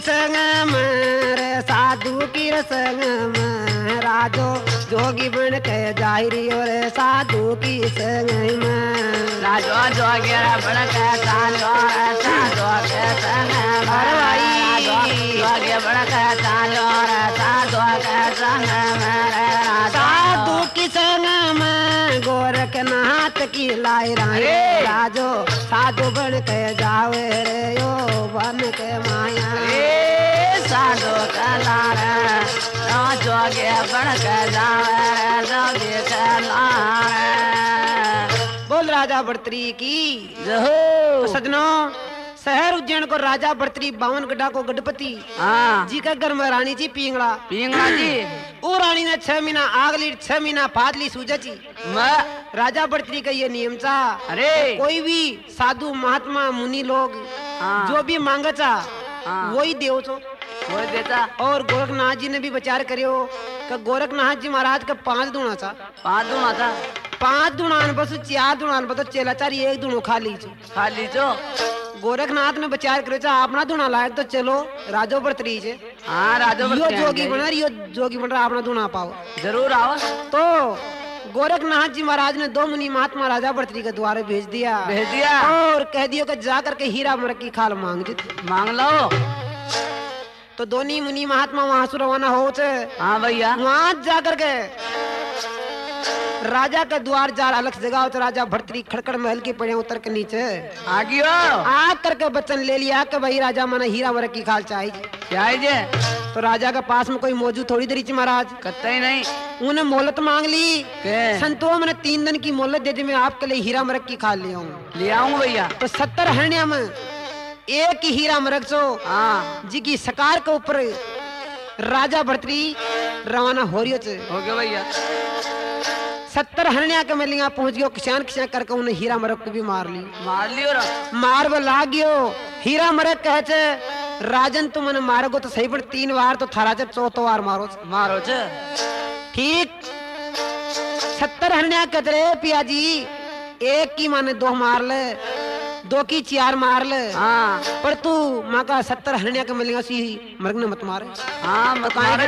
संग में रे साधु की संग में राजो जोगी बन के जाई रियो रे साधु की संग में राजो जोगी बन के चालो रे साधु के संग में जोगी बन के चालो रे साधु के संग में साधु की संग में गोरखनाथ की लाई रानी राजो साधु बन के जावे रे यो बन के माया साधु के लारे जोगी बन के जावे रे जोगी के लारे। बोल राजा भर्तरी की जहो। सजनों शहर उज्जैन को राजा भर्तरी 52 गड्ढा को गढ़पति जी का घर में रानी जी पिंगला जी वो रानी ने 6 महीना आग ली 6 महीना फाद ली सूजा जी राजा भर्तरी का ये नियम चा अरे कोई भी साधु महात्मा मुनि लोग जो भी मांगा चा वही देव छो वही देता। और गोरखनाथ जी ने भी विचार करियो कि गोरखनाथ जी महाराज का 5 दूना चा 5 दूना था 5 दुणान बस 4 दुणान बस चेला चारी 1 दूनो खा लीजो गोरखनाथ ने विचार करे चा अपना दूना लायक तो चलो राजो भर्तरी से राजो यो जोगी बना यो जोगी बन रहा अपना दूना पाओ जरूर आओ। तो गोरखनाथ जी महाराज ने 2 मुनि महात्मा राजा भर्तरी के द्वारे भेज दिया और कह दियो कि जा करके हीरा मरक की खाल मांग लो। तो दोनों मुनि महात्मा वहां से रवाना हो भैया वहां जाकर के राजा का द्वार जार अलग जगह तो राजा भर्तरी खड़खड़ महल के पड़े उतर के नीचे आ करके वचन ले लिया कि भाई राजा माना हीरा मरक की खाल चाहिए। तो राजा के पास में कोई मौजूद थोड़ी देरी महाराज कतई नहीं उन्हें मोहलत मांग ली संतों मैंने 3 दिन की मोहलत दे दी मैं आपके लिए हीरा मरक की खाल ले आऊं भैया। तो 70 हरण्या में एक ही हीरा मरक सो जी की सकार के ऊपर राजा भर्तरी रवाना हो रही हो गया भैया। 70 हरण्या के मिलिया पहुंच गयो किसान करके उन्हें हीरा मरक को भी मार लियो मार वो लाग गयो। हीरा मरक कहे राजन तुम मैंने मारोगो तो सही पर 3 बार तो थारा चौथो बार मारो ठीक 70 हरण्या कतरे पिया जी एक की माने 2 मार ले 2 की 4 मार ले पर तू माँ का 70 हरण्या के मिलेगा सी मर्ग ने मत मारे मत मारे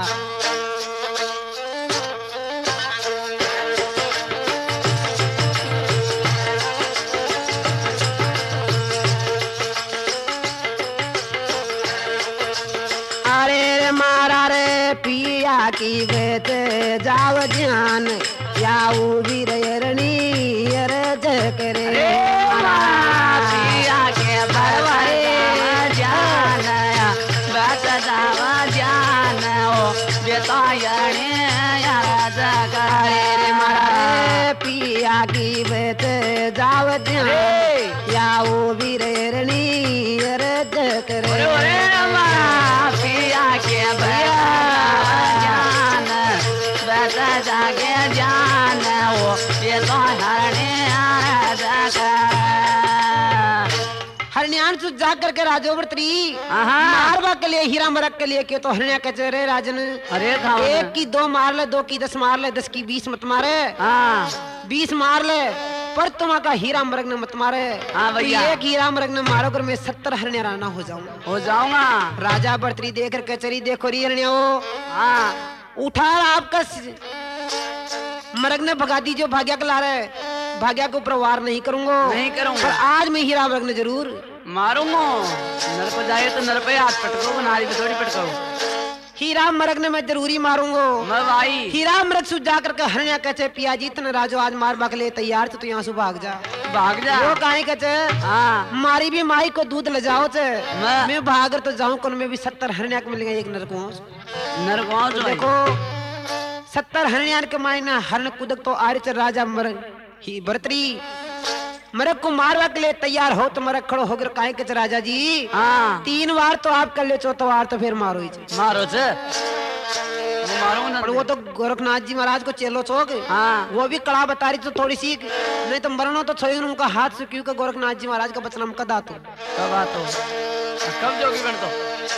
मारा रे पिया की बेत जाव ध्यान याऊ वीरणी करे पिया के बरवारे जान बस जावा जान ओ बेतायणे रे मारा रे पिया की बेत जाव ध्यान याऊ वीरणी करे जागे जान वो ये तो हरण्यान से जा करके राजो भर्तरी मारवा के लिए हीरा मरक के लिए क्यों तो हरण्या कहे रे राजन अरे 1 की 2 मार ले 2 की 10 मार ले 10 की 20 मत मारे 20 मार ले पर तुम का हीरा मरक ने मत मारे भैया एक हीरा मरक ने मारो कर मैं 70 हरण्या राना हो जाऊंगा। राजा भर्तरी देख कर कचरी देखो री हरण्या उठा आपका मरग ने भगा दी जो भाग्या के ला रहे भाग्या को प्रवार नहीं करूंगा पर आज मैं हीरा मरग ने जरूर मारूंगा। नर पर जाए तो नर पे हाथ पटको नारी पे थोड़ी पटको हीरा मरग ने मैं जरूरी मारूंगा भाई। हीरा मरग सु जा करके हरण्या कहते पिया जी तने राजो आज मार बाक ले तैयार तो यहाँ से भाग जा वो काहे कहते मारी भी माई को दूध ले जाओ मैं भागर तो जाऊं कौन मैं भी 70 हरण्या के मिलेंगे एक नरकों तो देखो 70 हरण्या के मायना हरण कुदक तो आर्च राजा मरग ही भर्तरी मरक को मारवा के लिए तैयार हो तो मरक खड़ो होकर काहे के राजा जी 3 बार तो आप कर ले 4था बार तो फिर मारो पर वो तो गोरखनाथ जी महाराज को चेलो चौक वो भी कड़ा बता रही तो थोड़ी सी नहीं तो मरनो तो छोई उनका हाथ से क्यों गोरखनाथ जी महाराज का बचना कदा तो कब जोगी बन तो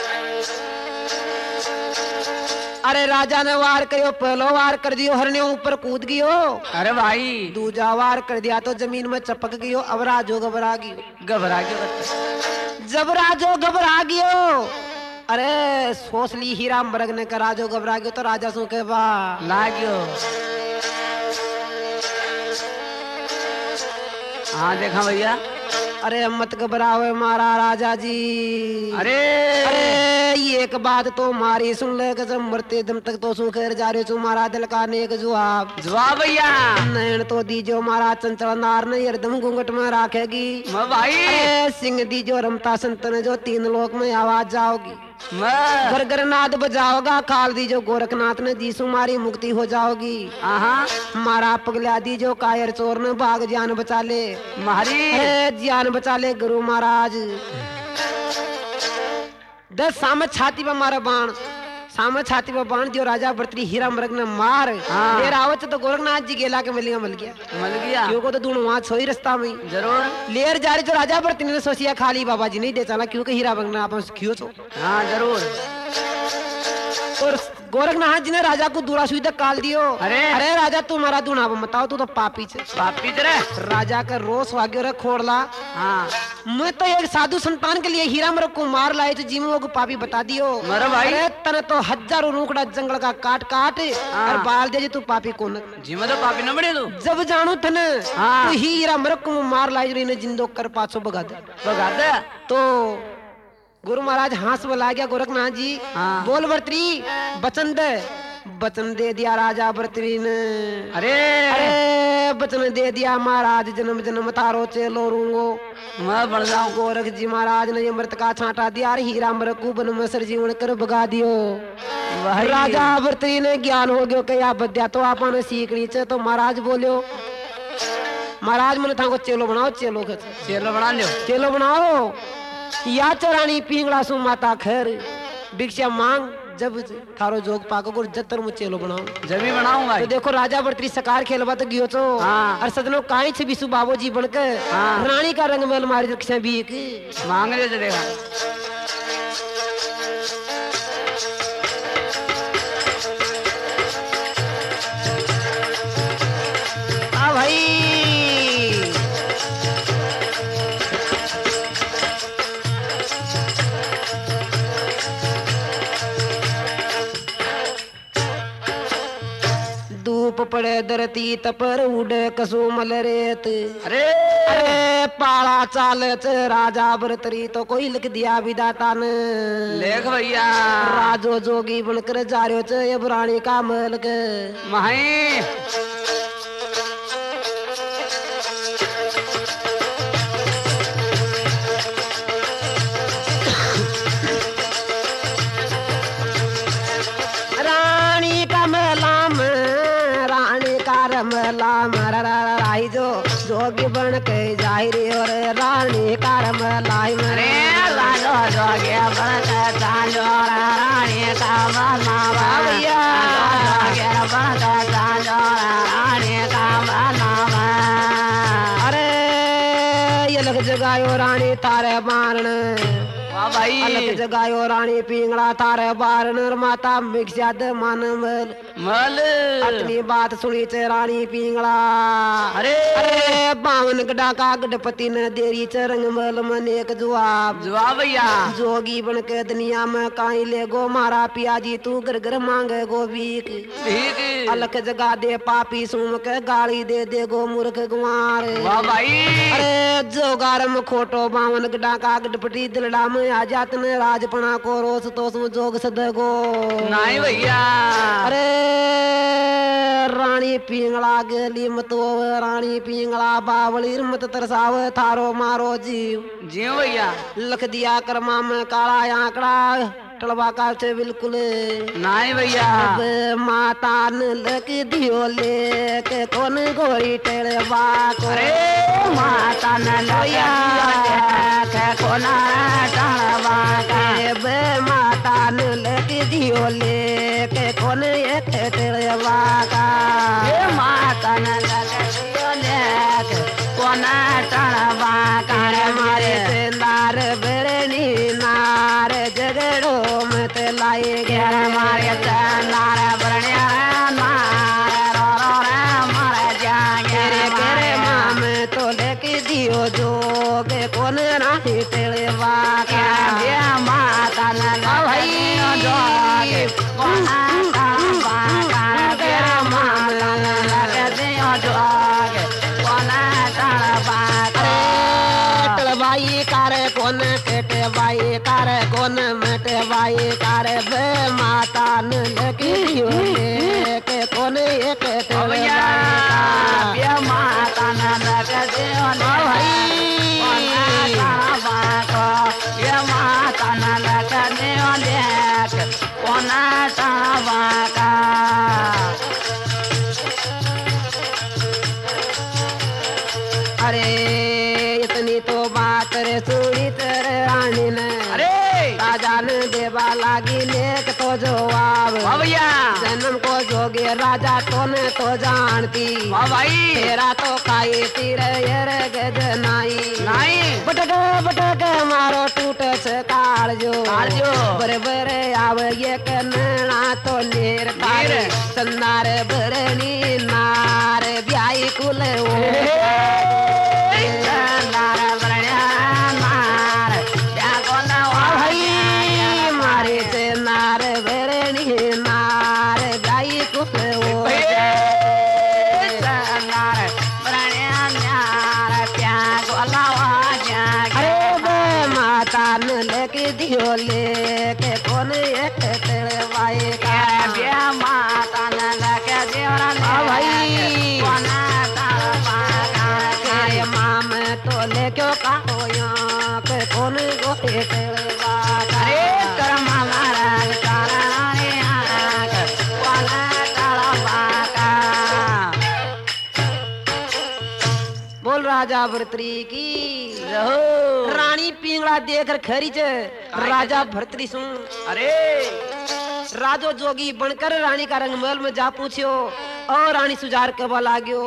अरे राजा ने वार करियो पहलो वार कर दियो हरने ऊपर कूद गयो अरे भाई दूजा वार कर दिया तो जमीन में चपक गयो अब राजो घबरा गयो जब राजो घबरा गयो अरे सोच ली हीरा मरग ने का राजो घबरा गयो तो राजा सु के बा लाग्यो। हाँ देखा भैया। अरे मत घबराओ मारा राजा जी। अरे ये एक बात तो मारी सुन ले जब मरते दम तक तो सुखेर जा रहे हो मारा दिल का नेक जवाब भैया। नैन तो दीजो मारा चंचल नार ने हरदम घूंघट में राखेगी भाई। सिंह दीजो रमता संतन जो तीन लोक में आवाज जाओगी घर घर नाद बजाओगा काल दीजो गोरखनाथ ने दी सुमारी मुक्ति हो जाओगी। मारा पगला दीजो कायर चोर ने भाग जान बचा ले मारी जान बचा ले गुरु महाराज। 10 सामने छाती पर मारा बाण सामने छाती पर बाण दियो राजा भर्तरी हीरा मृग ने मार देर आवत तो गोरखनाथ जी गेला के मिल गया क्यों को तो दोनों वहां छोई रास्ता में जरूर लेर जा रही तो राजा भर्तरी ने सोचिया खाली बाबा जी नहीं दे चला क्योंकि हीरा मृग ने आप खियो। हाँ जरूर। और गोरखनाथ जी ने राजा को दूरा सुई तक काल दियो। अरे राजा तू मारा दूना बताओ तू तो पापी रे। राजा का रोष वाग्यो रे खोड़ला। हाँ मैं तो एक साधु संतान के लिए हीरा मृग को मार लाए तो जीवों को पापी बता दियो। भाई तने तो हजारों रूकड़ा जंगल का काट काट और बाल दे तू पापी को जी में तो पापी न बने तू जब जानू थने तो हीरा मृग को मार लाए ने जिंदो कर पाछो भगा दे तो गुरु महाराज हाथ बोला गया गोरखनाथ जी। बोल भर्तरी बचन दे दिया राजा भर्तरी ने। अरे बचन दे दिया महाराज जन्म जन्म तारो चेलो रूंगो मैं बढ़ जाऊं। गोरख जी महाराज ने अमृत का छांटा दिया हीरा मृग को बन में सरजीवन कर भगा दियो। राजा भर्तरी ने ज्ञान हो गयो क्या बद्या तो आपने सीखनी चे तो महाराज बोलियो महाराज मैंने था को चेलो बना लियो चेलो बनाओ या चरानी पिंगला सु माता खैर भिक्षा मांग जब थारो जोग पाको गुर जतर मु चेलो बनाओ जब ही बनाऊंगा। तो देखो राजा भर्तरी सकार खेलवा तो गियो तो और सदनो काई छे बिसु बाबू जी बनकर रानी का रंग में मारी रक्षा भी एक मांग ले देखा। आ भाई धूप पड़े धरती तपर उड़े कसो मल रेत। अरे पाला चाल राजा भर्तरी तो कोई लिख दिया विदाता ने लेख भैया। राजो जोगी बनकर जा रहे थे ये बुरानी का मलक माही राई जो जोगी बन के जाई रे और रानी कारम लाई मरे राजो जोगी बन के जायो रानी कारम भैया जोगी बन के जायो रानी कारम। अरे ये लग जगायो रानी तारे मारन भाई अलग जगायो रानी पिंगला तारे बारन माता मिक्सा दे मन मल अपनी बात सुनी चे रानी पिंगला। अरे बावन गडा का गणपति ने देरी च रंग मल मन एक जवाब भैया। जोगी बन के दुनिया में काई ले गो मारा पिया जी तू घर घर मांगे गो भीख अलग जगा दे पापी सुन के गाली दे गो मूर्ख गुमार। अरे जोगार में खोटो बावन गडा का गणपति दिलड़ा में आ जात ने राजपना को रोस तो जोग सदगो नहीं भैया। अरे रानी पिंगला गली मतो रानी पिंगला बावली मत तरसाव थारो मारो जीव भैया। लख दिया कर्मा में काला आंकड़ा टलवा का से बिल्कुल नहीं भैया। माता ने लख दियो ले के कौन गोरी टेड़वा को। अरे माता ने लया के कौन टलवा के माता ने लख दियो ले के कौन एक टेड़वा का। माता ने लख दियो ले के कौन टलवा का। मारे सेंदार बेरनी नार जगड़ो मत लाए गया मारे सेंदार बरनिया नार रो रो रे मारे जागे तेरे माम तो लेके दियो जोग कौन नाही तेड़वा का। माता ने कौन केटे बाई कार कौन मटे बाई कार बे माता न लकी के कौन एक भैया ये माता न लगे भाई ये माता न लगे कौन का अरे इतनी तो बात रे सुनी तेरे रानी ने अरे राजा ने देवा लागी लेक तो जवाब भैया जन्म को जोगे राजा तो ने तो जानती भाई तेरा तो खाई तीरे ये गज नाई बटक बटक मारो टूट से कालजो बरे बरे आव ये कन्ना तो नीर तार संदार बरनी नार ब्याई कुल दियो लेके कौन एक तेरे का बिया माता न लगे दियोरा भाई कौन के माम तो ले क्यों कहो यहाँ के कौन गोटे तेरे अरे कर मारा ताराने कौन तारा बाका बोल राजा भर्तरी की रानी पिंगला देखकर खरीच राजा भर्तरी सुन अरे राजो जोगी बनकर रानी का रंग महल में जा पूछियो और रानी सुजार कबा लाग्यो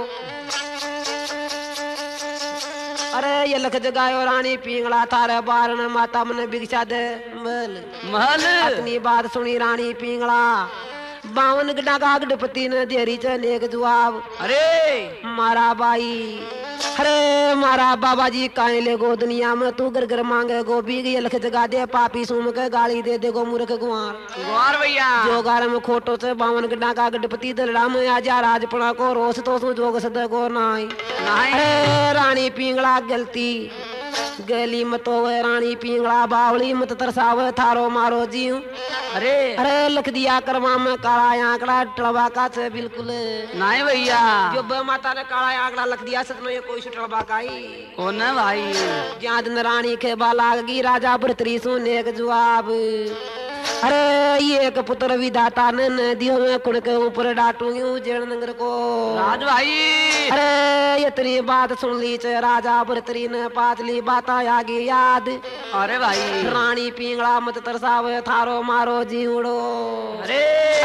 अरे ये लख जगायो रानी पिंगला थारे बारण माता मन भिक्षा दे महल अपनी बात सुनी रानी पिंगला 52 गड्ढा का गढ़पति ने देरी च नेक जवाब अरे मारा बाई अरे मारा बाबा जी काहे ले गो दुनिया में तू घर घर मांगे गो बीग ये लख जगा दे पापी सुम के गाली दे दे गो मूर्ख गुआर भैया जो गार में खोटो से 52 गड्ढा का गढ़पति दलड़ा में आजा राजपणा को रोस तो सु जोग सद गो नाई अरे रानी पिंगला गलती गली मत होवे रानी पिंगला बावली मत तरसावे थारो मारो जीव अरे अरे लख दिया करवा में काला आंकड़ा टलवा का से बिल्कुल नहीं भैया जो ब माता ने काला आंकड़ा लख दिया सच में ये कोई टलवा का ही कौन है भाई जहाँ दिन रानी के बालागी राजा भर्तरी सुने के जवाब अरे ये एक पुत्र विधाता ने नदियों में कुड़ के ऊपर डांटूंगी उजेड़ नगर को राज भाई अरे इतनी बात सुन ली चे राजा भर्तरी ने पातली बात आगे याद अरे भाई रानी पिंगला मत तरसावे थारो मारो जीवड़ो अरे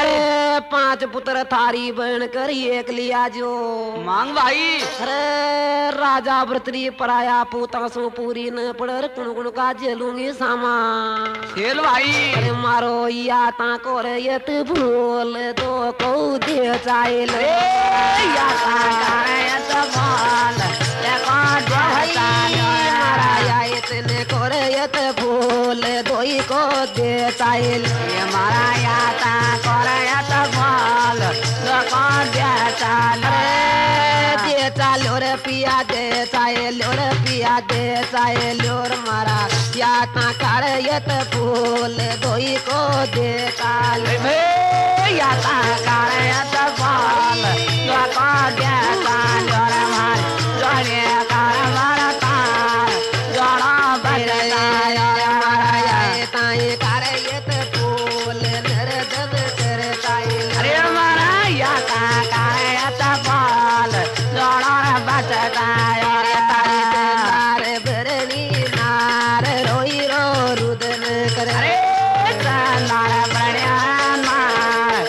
5 पुत्र थारी बहन कर एक लिया जो मांग भाई अरे राजा भर्तरी पराया पूता सो पूरी न पड़र कुण कुण का जेलूंगी सामा खेल भाई अरे मारो या ता को रे यत भूल तो को दे चाइल या ता करे यत भूल ले को दे मारा या इतने को रे यत भूल दोई को दे चाइल ये मारा या ता को रे यत भूल ले को दे चाइल दे चालो रे पिया दे चाइल रे पिया दे चाइल रे मारा या ता करे यत भूल दोई को दे चाल या ता करे यत भूल ले को दे चाइल रे मार जोने कर मारा ता जोड़ा बदला मारा या ताई करे यत भूल नर दद कर चाइल अरे मारा या ता करे यत भूल जोड़ा बदला रे तारी नार बरनी नार रोई रो रुदन कर अरे नार बरनिया नार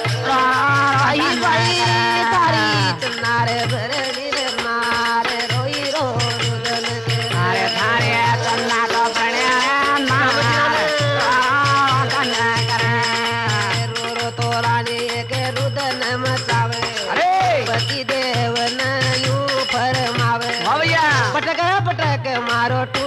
आई भाई तारी नार बरनी नार रोई रो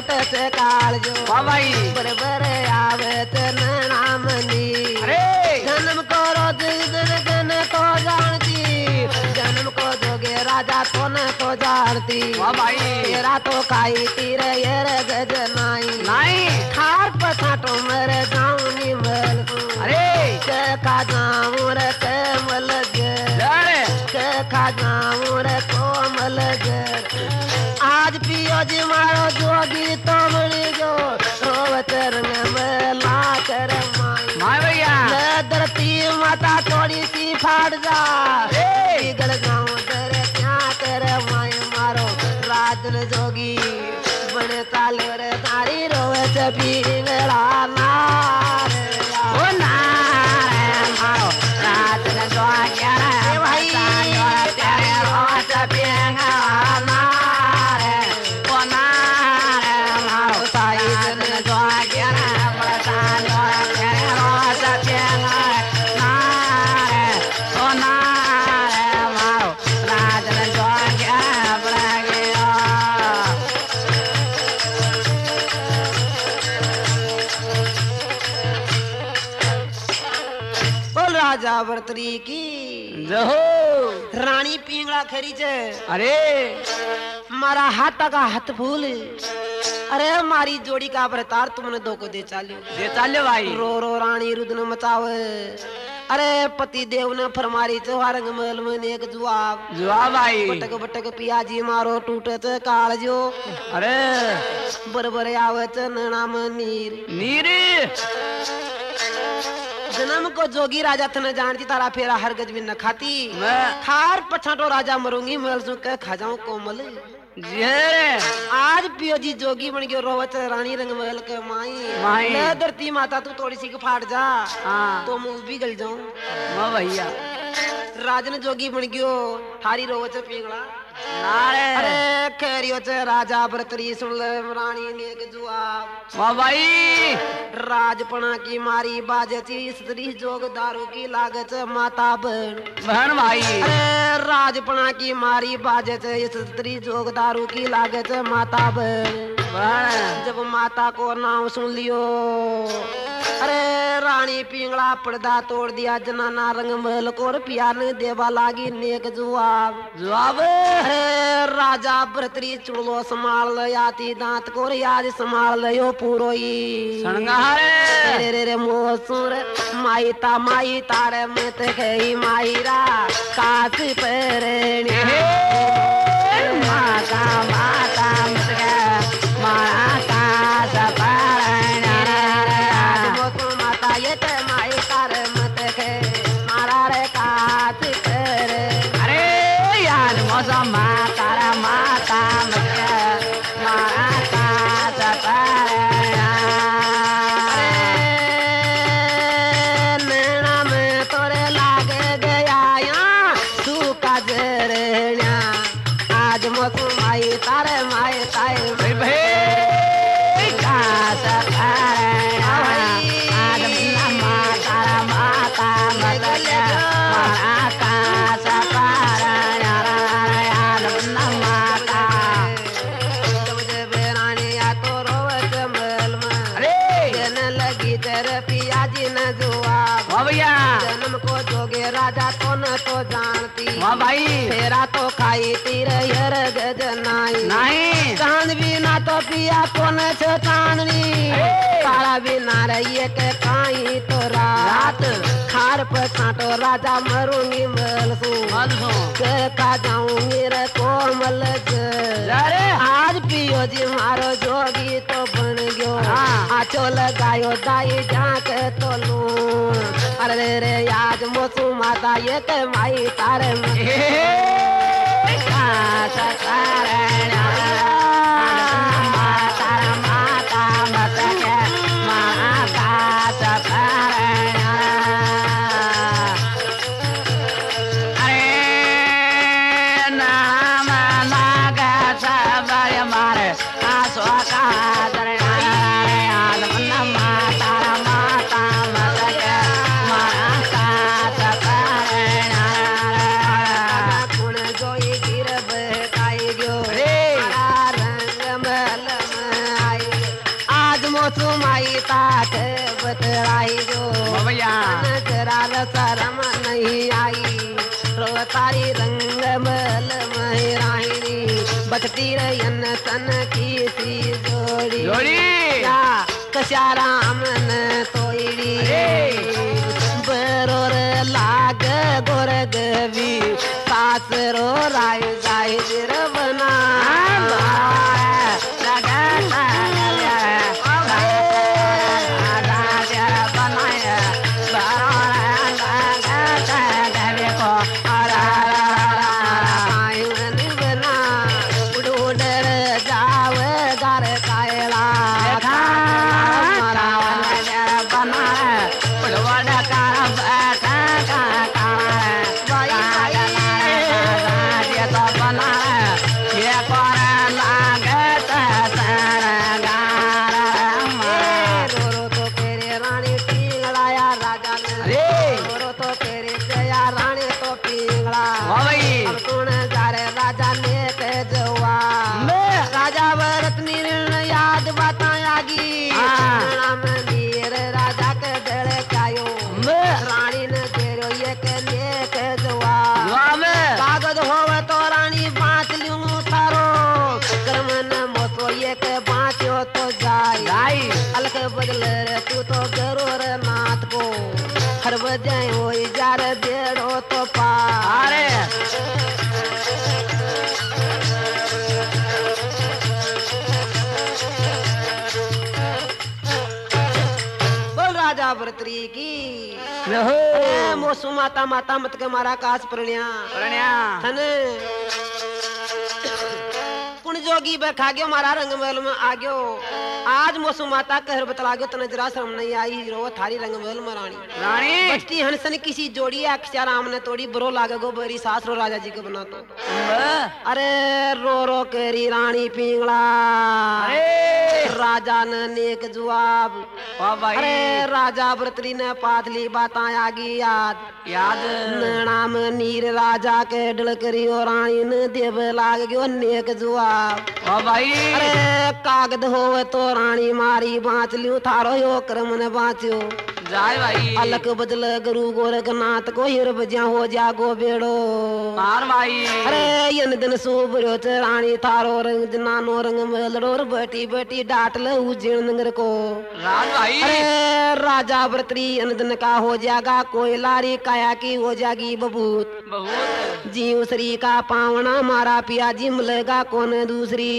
टूटे से काल जो वाह भाई बरबर आवे नैना मनी अरे जन्म को रोज दिन तो जानती जन्म को जोगे राजा तो न तो जानती वाह भाई तेरा तो काई तीर ये गज नाई नहीं खार पछाटो मरे जाऊं नी मल अरे के खा जाऊं रे कमल गर अरे के खा जाऊं रे कोमल गर आज पियो जी मारो जोगी तो मरी जो रोवत रंग में ला कर माई माय भैया धरती माता थोड़ी सी फाड़ जा बिगड़ जाऊं तेरे क्या तेरे माई मारो राजन जोगी बड़े ताले रे तारी रोवे पिंगला नारे ओ नारे मारो राजन जोगी रे भाई तेरे रोज पिंगला नारे ओ नारे मारो राजन जोगी रे तेरे रोज पिंगला नारे ओ नारे मारो राजन जोगी रे बोल राजा बर्तरी की जहो रानी पिंगला खरी छे अरे मारा हाथा का हाथ फूल अरे मारी जोड़ी का अवतार तुमने दो को दे चालियो दे चाले भाई रो रो रानी रुदन मचावे अरे पति देव ने फरमारी रंग महल में एक जवाब जवाब भाई बटक बटक पियाजी मारो टूटे ते काल जो अरे बरबर आवे ते नैना में नीर नीरे जन्म को जोगी राजा तने जानती तारा फेरा हर गज भी न खाती मैं खार पछाटो राजा मरूंगी महल सु के खा जाऊं कोमल जे आज पियो जी जोगी बन गयो रोवत रानी रंग महल के माई ले धरती माता तू थोड़ी सी फाट जा हाँ तो मुंह भी गल जाऊं मैं भैया राजन जोगी बन गयो थारी रोवत पिंगला नारे अरे खैरियो च राजा बरतरी सुन ले रानी ने के जवाब वाह भाई राजपना की मारी बाजती स्त्री जोग दारू की लागत माता बहन भाई अरे राजपना की मारी बाजत स्त्री जोग दारू की लागत माता बहन जब माता को नाम सुन लियो अरे रानी पिंगला पर्दा तोड़ दिया जनाना रंग महल को पिया ने देवा लागी नेक जवाब जवाब अरे राजा बरतरी चुड़लो संभाल लयाती दांत को याद संभाल लयो पूरो ही संगारे रे रे मोसुर माई तारे मत गई माईरा कास परणे माता माता मत गया मारा कास परणे मोसु माता ये ते माई तारे मत गई मारा रे कास करे अरे यार मौसम माता माता मत गया मारा कास परणे तारे माए ताए भाई कास परणे माता माता मत गया मारा कास परणे माता जब जब रानी आ तो रोवत महल में अरे जन लगी तेरे पिया जी ने जवाब वाह भैया जन्म को जोगे राजा को न तो जानती वाह भाई फेरा तो खाई तीर यर गज नाई नहीं चांद भी ना तो पिया को न छ चांदनी काला भी ना रही के काई तो रात खार पर छाटो राजा मरूंगी मल सू के का जाऊंगी रे कोमल अरे आज पियो जी मारो जोगी तो बन गयो आचो लगायो दाई जाके तो लू अरे रे आज मोसू माता ये के माई तारे कास परणे माता माता मत गया मारा कास परणे अरे नाम लाग सबर मारे आसो का माता माता मत गया मारा कास परणे जोई गिर बहकाई गयो रे रंग में मोसुमाई ताक बतराई जो भैया जरा शरम नहीं आई रोतारी रंग मल महराइनी बचती रयन तन की सी जोड़ी या कशा रामन तोड़ी बरोर लाग गोरगवी सासरो राय जाय जिरवना तू तो जरूर नाथ को हर बजाय हो जार देड़ो तो पारे बोल राजा भरतरी की मोसु माता माता मत के मारा काश प्रणया थन पुण्य जोगी बैठा गयो मारा रंग महल में आ गयो आज मोसु माता कहर बतला गयो तने जरा शर्म नहीं आई रो थारी रंग महल में रानी बचती हंसन किसी जोड़ी अक्षर राम ने तोड़ी बरो लागे गो बरी सास रो राजा जी को बना तो अरे रो रो करी रानी पिंगला राजा ने नेक जवाब अरे राजा भरतरी ने पाथली बात आगी याद नाम नीर राजा के डल करी और रानी ने देव लाग गयो नेक जवाब भाई अरे कागद हो तो रानी मारी बाँच लियो थारो यो क्रम ने बाँचो जाय भाई अलक बदल गुरु गोरखनाथ को हिर बजा हो जा गो बेड़ो मार भाई अरे यन दिन सुबरो रानी थारो रंग जनानो रंग मलड़ोर बटी बटी डाट ल उजैन नगर को राज भाई अरे राजा भरतरी यन दिन का हो जाएगा कोई लारी काया की हो जागी बबूत जीव श्री का पावना मारा पिया जिम लेगा कौन दूसरी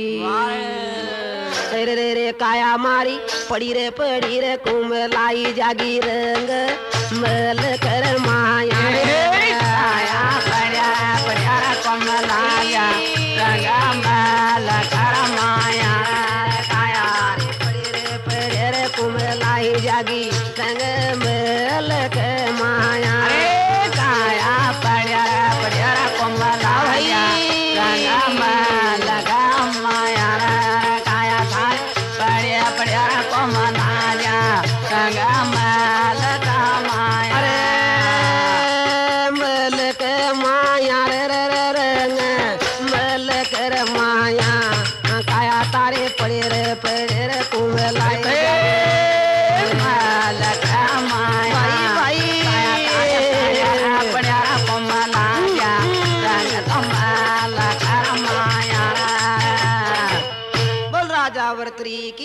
रे रे रे काया मारी पड़ी रे कुमलाई जागी रंग मल कर माया काया पड़िया कुमलाया रंग मल कर माया काया पड़ी रे कुमलाई जागी रंग मल कर माया काया पड़िया कुमलाया रंग मल कर माया पड़िया को मनाया संग मल का माया अरे मल के माया रे रे रंग मल कर माया काया तारे पड़े रे कुमलाई मल का माया काया पड़िया को मनाया संग कमल कर माया बोल राजा भरतरी की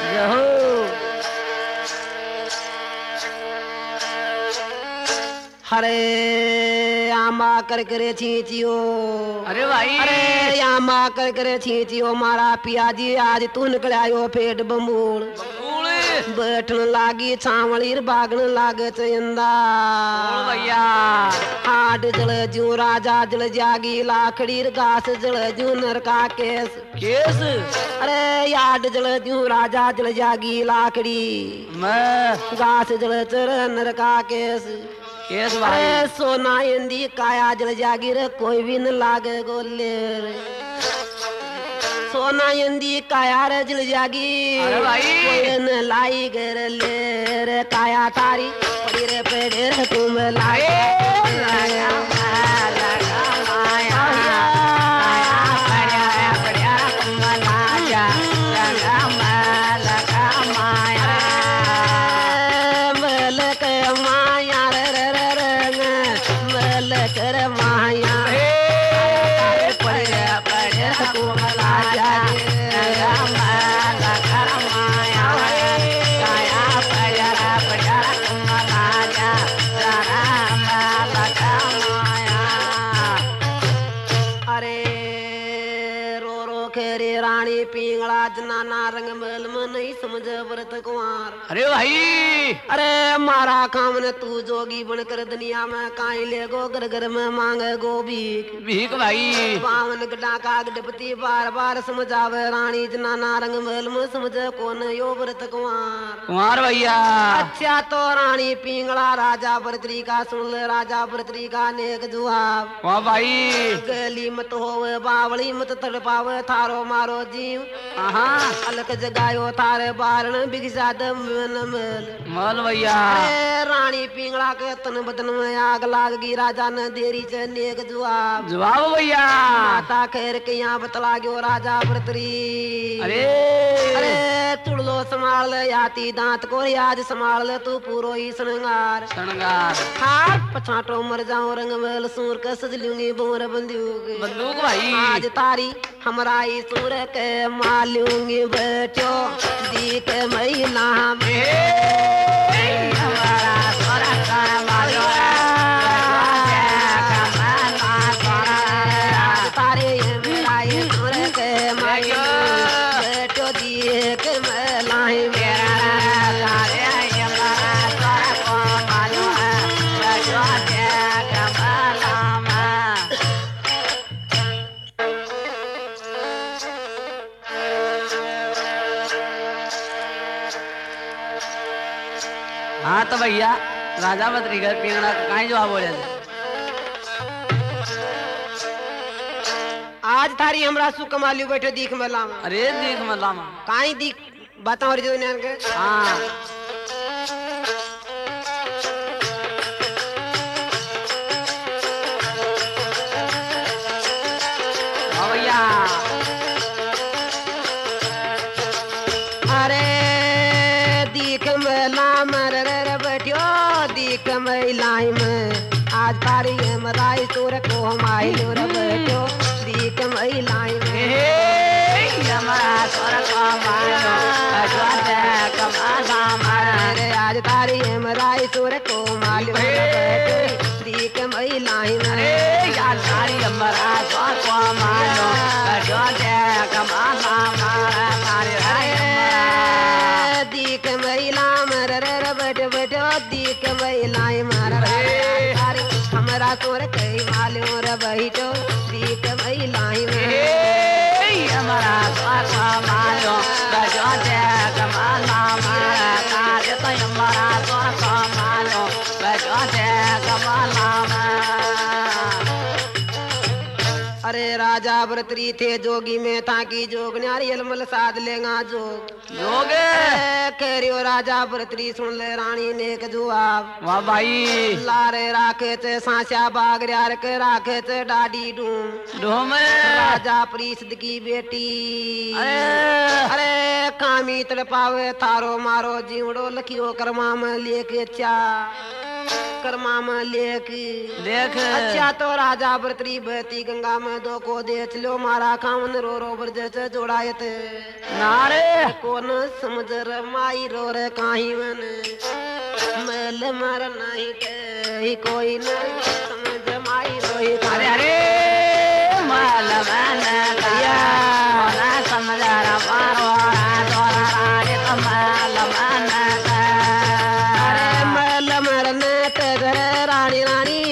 हरे आमा कर करे छींचियो अरे भाई अरे आमा कर करे छींचियो मारा पियाजी आज तू निकलायो पेट बमूल बैठन लागी छावलीर बागन लागे चंदा भैया हाड जल जू राजा जल जागी लाखड़ीर घास जल जू नरका केस अरे याड जल जू राजा जल जागी लाखड़ी घास जल चर नरका केस अरे सोना इंदी काया जल जागी रे कोई भी न लागे गोले सोना इंदी काया रे जल जागी कोई न लाई गर ले रे काया तारी पड़ी रे पेड़े रे तुम लाए आज नाना रंग महल में नहीं समझ व्रत कुंवर। अरे भाई अरे मारा काम ने तू जोगी बनकर दुनिया में काई ले गो घर घर में मांगे गो भीख भीख भाई। पावन गड्ढा का गडपति बार बार समझावे रानी नाना रंग महल में समझ कौन यो व्रत कुंवर। कुंवर भैया अच्छा तो रानी पिंगला राजा भरतरी का सुन ले राजा भरतरी का नेक जवाब। वाह भाई गली मत होवे बावली मत तड़पावे थारो मारो जीव अलग जगायो थारे बारण बिगसा दम मल मल भैया। अरे रानी पिंगला के तन बदन में आग लाग गई राजा ने देरी से नेक जवाब। जवाब भैया माता खैर के यहाँ बतला गयो राजा भरतरी। अरे अरे तुड़लो संभाल ले याती दांत को आज संभाल ले तू पूरो ही श्रृंगार श्रृंगार हाथ पछाटो मर जाऊं रंग महल सूर के सज लूंगी बोर बंदूक बंदूक भाई। आज तारी हमरा ही सूर के मालूंगी बैठो दी के महिला तारे मेरा ही सूर के मालूंगी बैठो दी के महिला हाँ तो भैया राजा बद्री घर पिंगड़ा कहीं जवाब बोले थे। आज थारी हमरा सु कमालियो बैठो दीख में लामा। अरे देख मतलब काई दीख बताओ रे जो इन्हन के। हाँ भैया। अरे दीख में लाम रे बैठो दीख में लाई में आज तारी मराई तोर को माई रे बैठो दीख में लाई में अरे आज तारी मराई तोर को माई रे बैठो दीख में लाई में यार सारी अमरा को मारो जो दे कमाला मारा सारे दीख महिला मर रे बैठ बैठो दीख महिलाएं मार हमरा तोर कई मालूम रे बैठो दीख महिलाएं हमारा स्वासा मारो जो दे कमाला मारा सारे तो हमारा स्वासा मारो जो दे कमाला मारा। अरे राजा भरतरी थे जोगी में था की जोग न्यारी अलमल साध लेगा जोग जोग करियो राजा भरतरी सुन ले रानी ने एक जवाब। वाह भाई लारे राखे चे सांस्या बाग यार के राखे चे डाडी डूम डूम राजा परिषद की बेटी। अरे कामी तड़पावे थारो मारो जीवड़ो लखियो करमा में लेके चा करमा में लेक देख। अच्छा तो राजा भरतरी बहती गंगा में दो को देख लो मारा खावन रो रो ब्रज जोड़ायत नारे कौन समझ रे माई रो रे काही मन मेल मर नहीं के कोई नहीं समझ माई रोई। अरे अरे माल मन गया ना समझ रहा मारो तोरा राज कमाल मन अरे मेल मरने तेरे रानी रानी